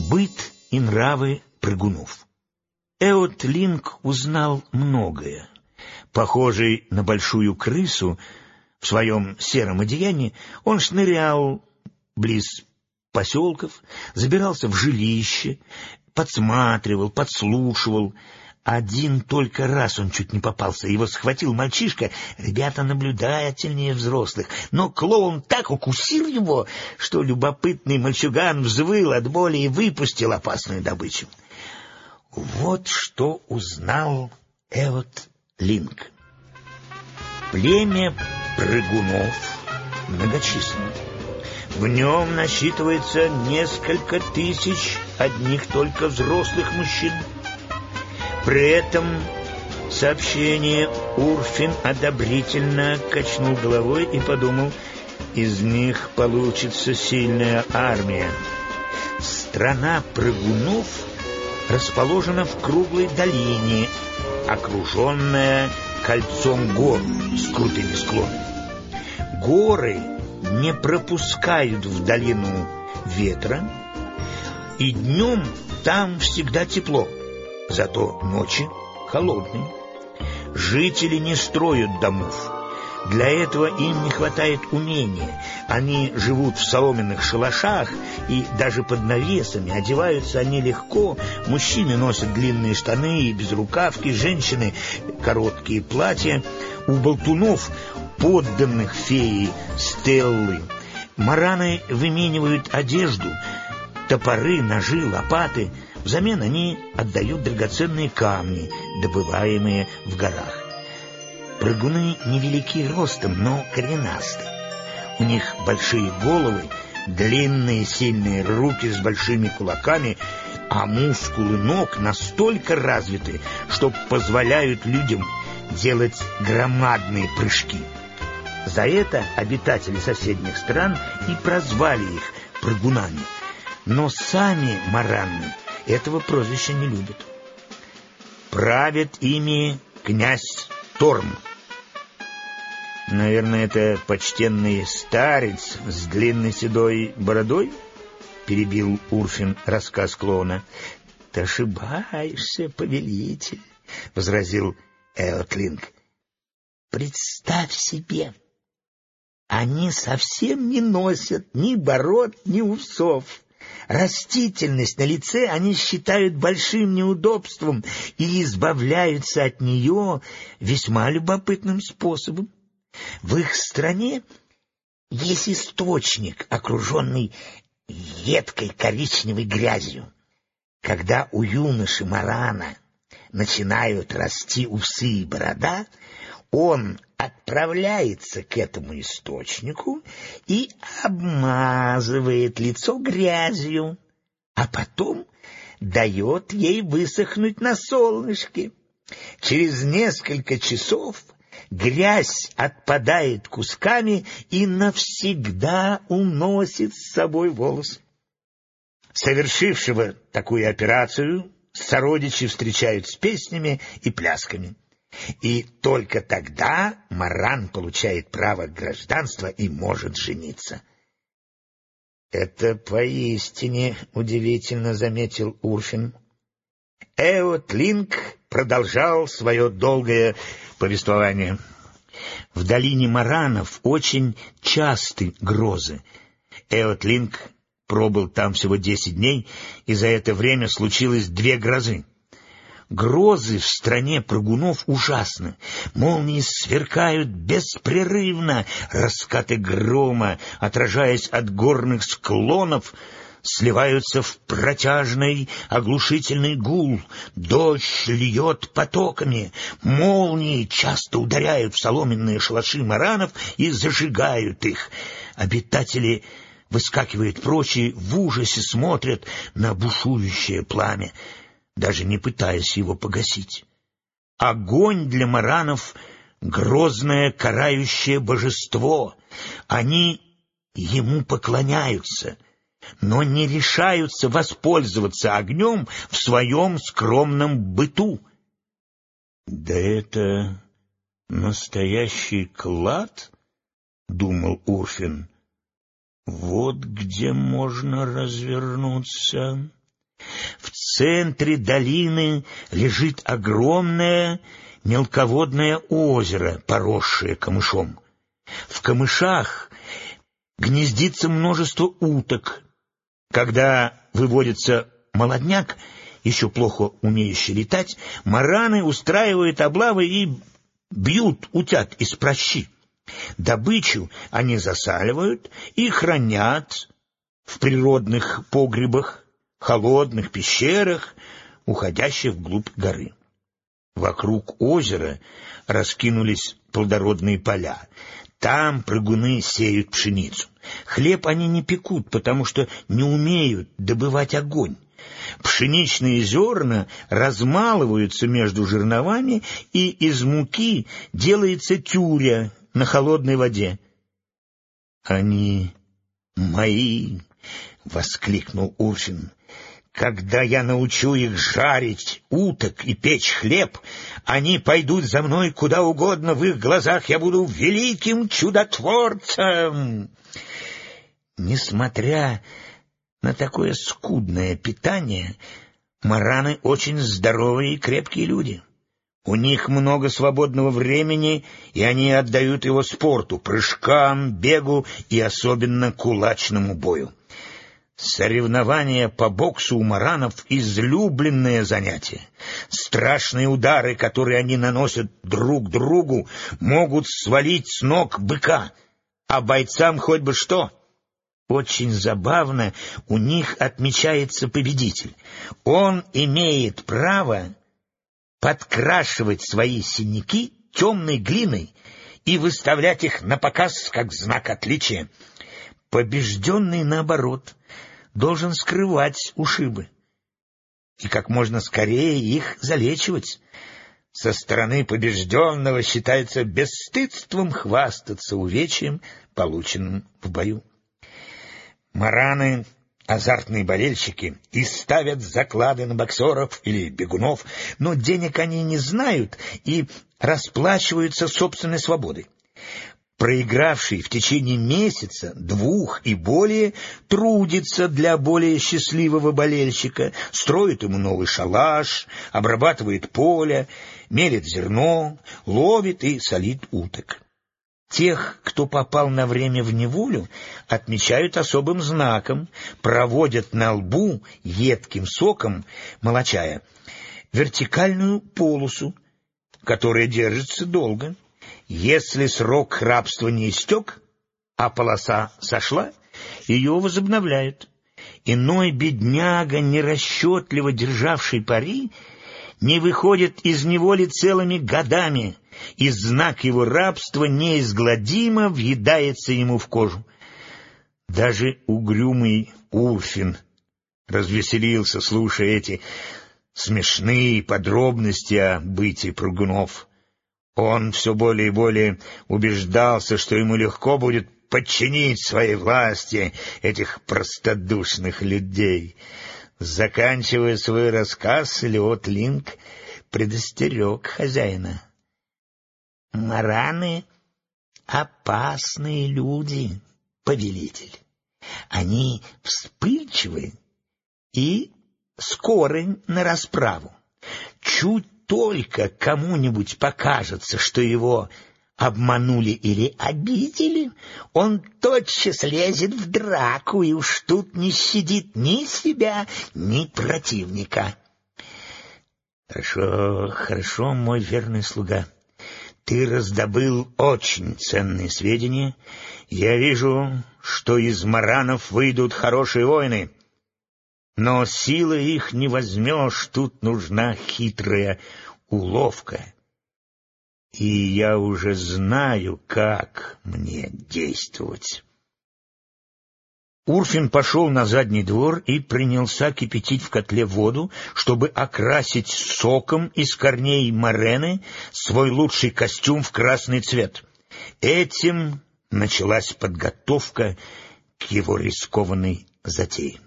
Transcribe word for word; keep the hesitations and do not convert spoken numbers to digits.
Быт и нравы прыгунов. Эотлинг узнал многое. Похожий на большую крысу, в своем сером одеянии он шнырял близ поселков, забирался в жилище, подсматривал, подслушивал. Один только раз он чуть не попался. Его схватил мальчишка, ребята наблюдательнее взрослых. Но клоун так укусил его, что любопытный мальчуган взвыл от боли и выпустил опасную добычу. Вот что узнал Эотлинг. Племя прыгунов многочисленно. В нем насчитывается несколько тысяч одних только взрослых мужчин. При этом сообщение Урфин одобрительно качнул головой и подумал, из них получится сильная армия. Страна прыгунов расположена в круглой долине, окруженная кольцом гор с крутыми склонами. Горы не пропускают в долину ветра, и днем там всегда тепло. Зато ночи холодные. Жители не строят домов. Для этого им не хватает умения. Они живут в соломенных шалашах, и даже под навесами одеваются они легко. Мужчины носят длинные штаны и безрукавки, женщины — короткие платья. У болтунов, подданных феи Стеллы, мараны выменивают одежду, топоры, ножи, лопаты. Взамен они отдают драгоценные камни, добываемые в горах. Прыгуны невелики ростом, но коренасты. У них большие головы, длинные сильные руки с большими кулаками, а мускулы ног настолько развиты, что позволяют людям делать громадные прыжки. За это обитатели соседних стран и прозвали их прыгунами. Но сами мараны этого прозвища не любят. Правит ими князь Торм. Наверное, это почтенный старец с длинной седой бородой? Перебил Урфин рассказ клоуна. — Ты ошибаешься, повелитель, — возразил Эотлинг. — Представь себе, они совсем не носят ни бород, ни усов. Растительность на лице они считают большим неудобством и избавляются от нее весьма любопытным способом. В их стране есть источник, окруженный едкой коричневой грязью. Когда у юноши марана начинают расти усы и борода, он отправляется к этому источнику и обмазывает лицо грязью, а потом дает ей высохнуть на солнышке. Через несколько часов грязь отпадает кусками и навсегда уносит с собой волосы. Совершившего такую операцию сородичи встречают с песнями и плясками. И только тогда маран получает право гражданства и может жениться. — Это поистине удивительно, — заметил Урфин. Эотлинг продолжал свое долгое повествование. В долине маранов очень часты грозы. Эотлинг пробыл там всего десять дней, и за это время случилось две грозы. Грозы в стране прыгунов ужасны. Молнии сверкают беспрерывно, раскаты грома, отражаясь от горных склонов, сливаются в протяжный оглушительный гул. Дождь льет потоками, молнии часто ударяют в соломенные шалаши маранов и зажигают их. Обитатели выскакивают прочь и в ужасе смотрят на бушующее пламя, даже не пытаясь его погасить. Огонь для маранов — грозное карающее божество. Они ему поклоняются, но не решаются воспользоваться огнем в своем скромном быту. — Да это настоящий клад, — думал Урфин. — Вот где можно развернуться. В центре долины лежит огромное мелководное озеро, поросшее камышом. В камышах гнездится множество уток. Когда выводится молодняк, еще плохо умеющий летать, мараны устраивают облавы и бьют утят из пращи. Добычу они засаливают и хранят в природных погребах, холодных пещерах, уходящих вглубь горы. Вокруг озера раскинулись плодородные поля. Там прыгуны сеют пшеницу. Хлеб они не пекут, потому что не умеют добывать огонь. Пшеничные зерна размалываются между жерновами, и из муки делается тюря на холодной воде. — Они мои! — воскликнул Урфин. — Когда я научу их жарить уток и печь хлеб, они пойдут за мной куда угодно, в их глазах я буду великим чудотворцем. Несмотря на такое скудное питание, мараны очень здоровые и крепкие люди. У них много свободного времени, и они отдают его спорту, прыжкам, бегу и особенно кулачному бою. Соревнования по боксу у маранов — излюбленное занятие. Страшные удары, которые они наносят друг другу, могут свалить с ног быка, а бойцам хоть бы что. Очень забавно, у них отмечается победитель. Он имеет право подкрашивать свои синяки темной глиной и выставлять их на показ как знак отличия. Побежденный, наоборот, должен скрывать ушибы и как можно скорее их залечивать. Со стороны побежденного считается бесстыдством хвастаться увечьем, полученным в бою. Мараны — азартные болельщики и ставят заклады на боксеров или бегунов, но денег они не знают и расплачиваются собственной свободой. Проигравший в течение месяца, двух и более, трудится для более счастливого болельщика, строит ему новый шалаш, обрабатывает поле, мелет зерно, ловит и солит уток. Тех, кто попал на время в неволю, отмечают особым знаком, проводят на лбу едким соком, молочая, вертикальную полосу, которая держится долго. Если срок рабства не истек, а полоса сошла, ее возобновляют. Иной бедняга, нерасчетливо державший пари, не выходит из неволи целыми годами, и знак его рабства неизгладимо въедается ему в кожу. Даже угрюмый Урфин развеселился, слушая эти смешные подробности о бытии прыгунов. Он все более и более убеждался, что ему легко будет подчинить своей власти этих простодушных людей. Заканчивая свой рассказ, Леот Линк предостерег хозяина. «Мараны — опасные люди, повелитель. Они вспыльчивы и скоры на расправу. Чуть только кому-нибудь покажется, что его обманули или обидели, он тотчас лезет в драку, и уж тут не щадит ни себя, ни противника». «Хорошо, хорошо, мой верный слуга. Ты раздобыл очень ценные сведения. Я вижу, что из маранов выйдут хорошие воины. Но силы их не возьмешь, тут нужна хитрая уловка. И я уже знаю, как мне действовать». Урфин пошел на задний двор и принялся кипятить в котле воду, чтобы окрасить соком из корней морены свой лучший костюм в красный цвет. Этим началась подготовка к его рискованной затее.